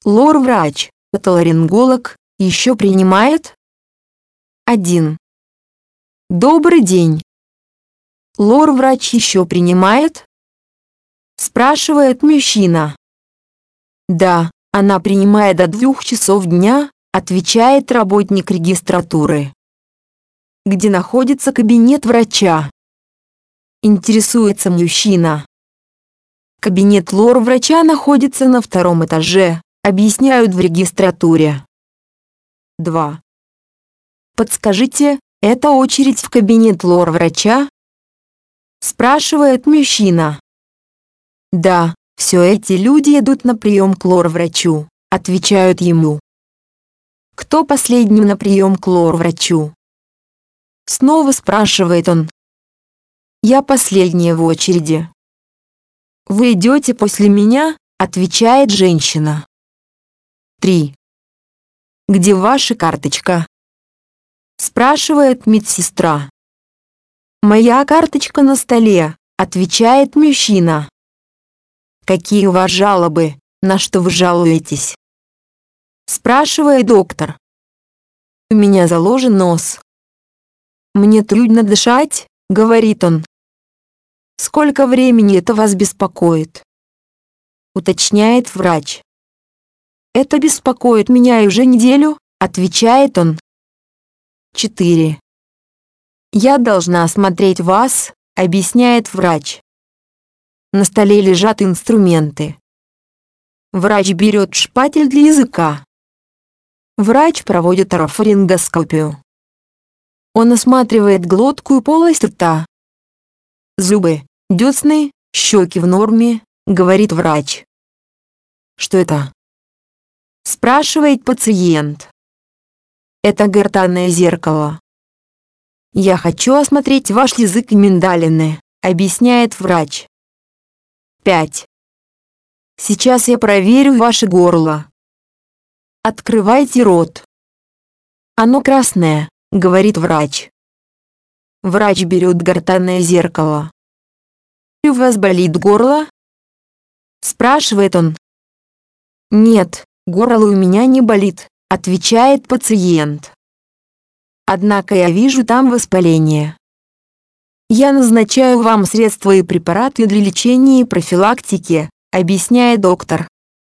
Лор-врач, отоларинголог, еще принимает? 1. Добрый день. Лор-врач еще принимает? Спрашивает мужчина. Да, она принимает до 2 часов дня, отвечает работник регистратуры. Где находится кабинет врача? Интересуется мужчина. Кабинет лор-врача находится на 2-м этаже, объясняют в регистратуре. 2. Подскажите, это очередь в кабинет лор-врача? Спрашивает мужчина. Да, все эти люди идут на прием к лор-врачу, отвечают ему. Кто последним на прием к лор-врачу? Снова спрашивает он. Я последняя в очереди. Вы идете после меня, отвечает женщина. 3. Где ваша карточка? Спрашивает медсестра. Моя карточка на столе, отвечает мужчина. Какие у вас жалобы, на что вы жалуетесь? Спрашивает доктор. У меня заложен нос. Мне трудно дышать, говорит он. Сколько времени это вас беспокоит? Уточняет врач. Это беспокоит меня уже неделю, отвечает он. 4. Я должна осмотреть вас, объясняет врач. На столе лежат инструменты. Врач берет шпатель для языка. Врач проводит орофарингоскопию. Он осматривает глотку и полость рта. Зубы, десны, щеки в норме, говорит врач. Что это? Спрашивает пациент. Это гортанное зеркало. Я хочу осмотреть ваш язык и миндалины, объясняет врач. 5. Сейчас я проверю ваше горло. Открывайте рот. Оно красное, говорит врач. Врач берет гортанное зеркало. У вас болит горло? Спрашивает он. Нет, горло у меня не болит, отвечает пациент. Однако я вижу там воспаление. Я назначаю вам средства и препараты для лечения и профилактики, объясняет доктор.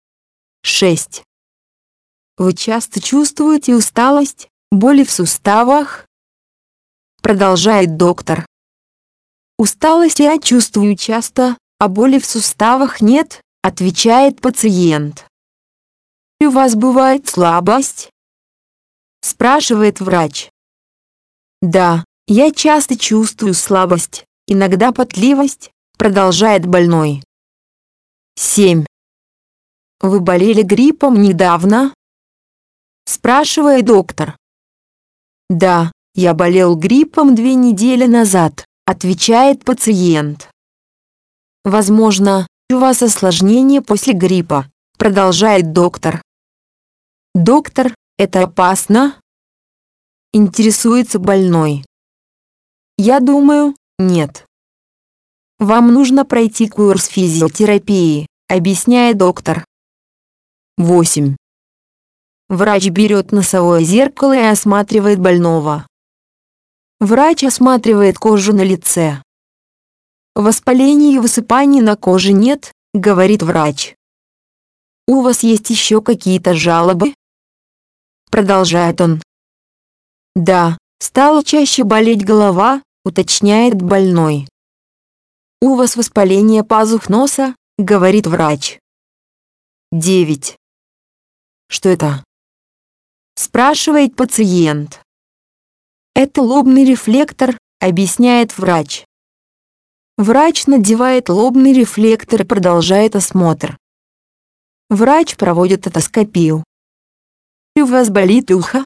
6. Вы часто чувствуете усталость, боли в суставах? Продолжает доктор. Усталость я чувствую часто, а боли в суставах нет, отвечает пациент. У вас бывает слабость? Спрашивает врач. Да, я часто чувствую слабость, иногда потливость, продолжает больной. 7. Вы болели гриппом недавно? Спрашивает доктор. Да, я болел гриппом 2 недели назад, отвечает пациент. Возможно, у вас осложнение после гриппа, продолжает доктор. Доктор, это опасно? Интересуется больной. Я думаю, нет. Вам нужно пройти курс физиотерапии, объясняет доктор. 8. Врач берет носовое зеркало и осматривает больного. Врач осматривает кожу на лице. Воспаления и высыпаний на коже нет, говорит врач. У вас есть еще какие-то жалобы? Продолжает он. Да, стала чаще болеть голова, уточняет больной. У вас воспаление пазух носа, говорит врач. 9. Что это? Спрашивает пациент. Это лобный рефлектор, объясняет врач. Врач надевает лобный рефлектор и продолжает осмотр. Врач проводит отоскопию. У вас болит ухо?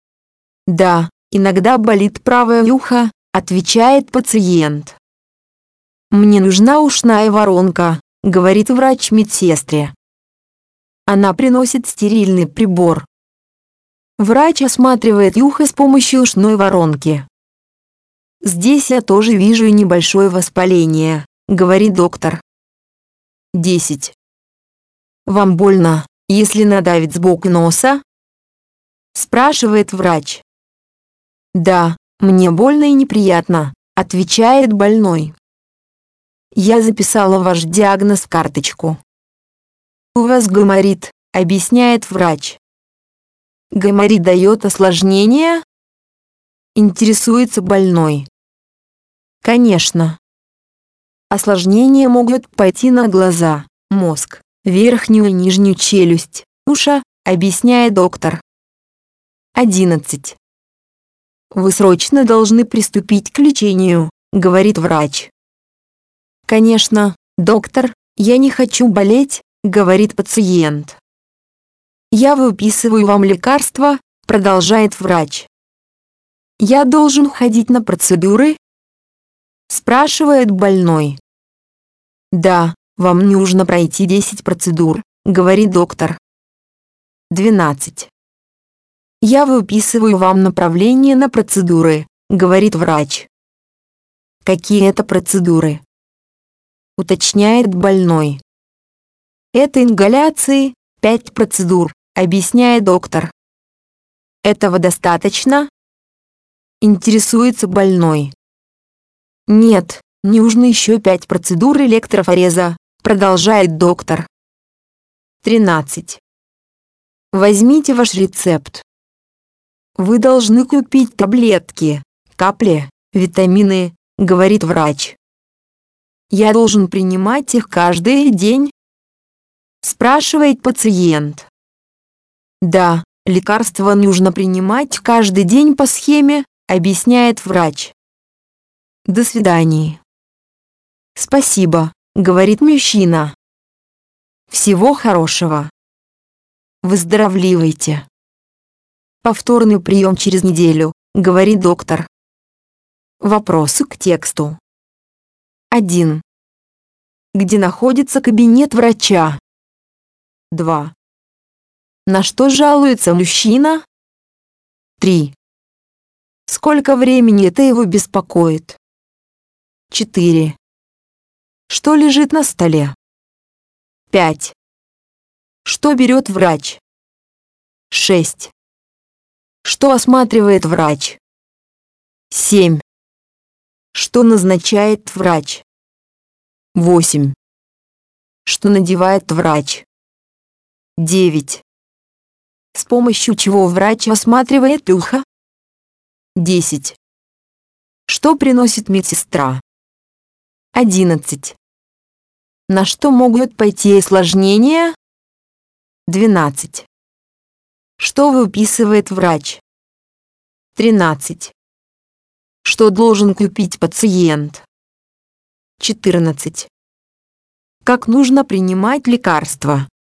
Да, иногда болит правое ухо, отвечает пациент. Мне нужна ушная воронка, говорит врач медсестре. Она приносит стерильный прибор. Врач осматривает ухо с помощью ушной воронки. Здесь я тоже вижу небольшое воспаление, говорит доктор. 10. Вам больно? если надавить сбоку носа? Спрашивает врач. Да, мне больно и неприятно, отвечает больной. Я записала ваш диагноз в карточку. У вас гайморит, объясняет врач. Гайморит дает осложнения? Интересуется больной. Конечно. Осложнения могут пойти на глаза, мозг, верхнюю и нижнюю челюсть, уши, объясняет доктор. 11. Вы срочно должны приступить к лечению, говорит врач. Конечно, доктор, я не хочу болеть, говорит пациент. Я выписываю вам лекарства, продолжает врач. Я должен ходить на процедуры? Спрашивает больной. Да, вам нужно пройти 10 процедур, говорит доктор. 12. Я выписываю вам направление на процедуры, говорит врач. Какие это процедуры? Уточняет больной. Это ингаляции, 5 процедур, объясняет доктор. Этого достаточно? Интересуется больной. Нет, нужно еще 5 процедур электрофореза, продолжает доктор. 13. Возьмите ваш рецепт. Вы должны купить таблетки, капли, витамины, говорит врач. Я должен принимать их каждый день? Спрашивает пациент. Да, лекарства нужно принимать каждый день по схеме, объясняет врач. До свидания. Спасибо, говорит мужчина. Всего хорошего. Выздоравливайте. Повторный прием через неделю, говорит доктор. Вопросы к тексту. 1. Где находится кабинет врача? 2. На что жалуется мужчина? 3. Сколько времени это его беспокоит? 4. Что лежит на столе? 5. Что берет врач? 6. Что осматривает врач? 7. Что назначает врач? 8. Что надевает врач? 9. С помощью чего врач осматривает ухо? 10. Что приносит медсестра? 11. На что могут пойти осложнения? 12. Что выписывает врач? 13. Что должен купить пациент? 14. Как нужно принимать лекарства?